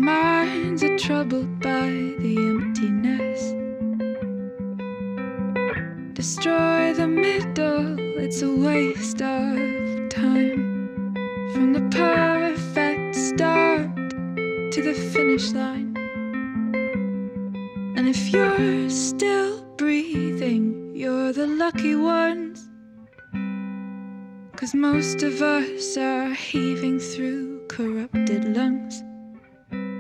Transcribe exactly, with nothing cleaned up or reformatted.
minds are troubled by the emptiness. Destroy the middle, it's a waste of time. From the perfect start to the finish line. And if you're still breathing, you're the lucky ones. 'Cause most of us are heaving through corrupted lungs.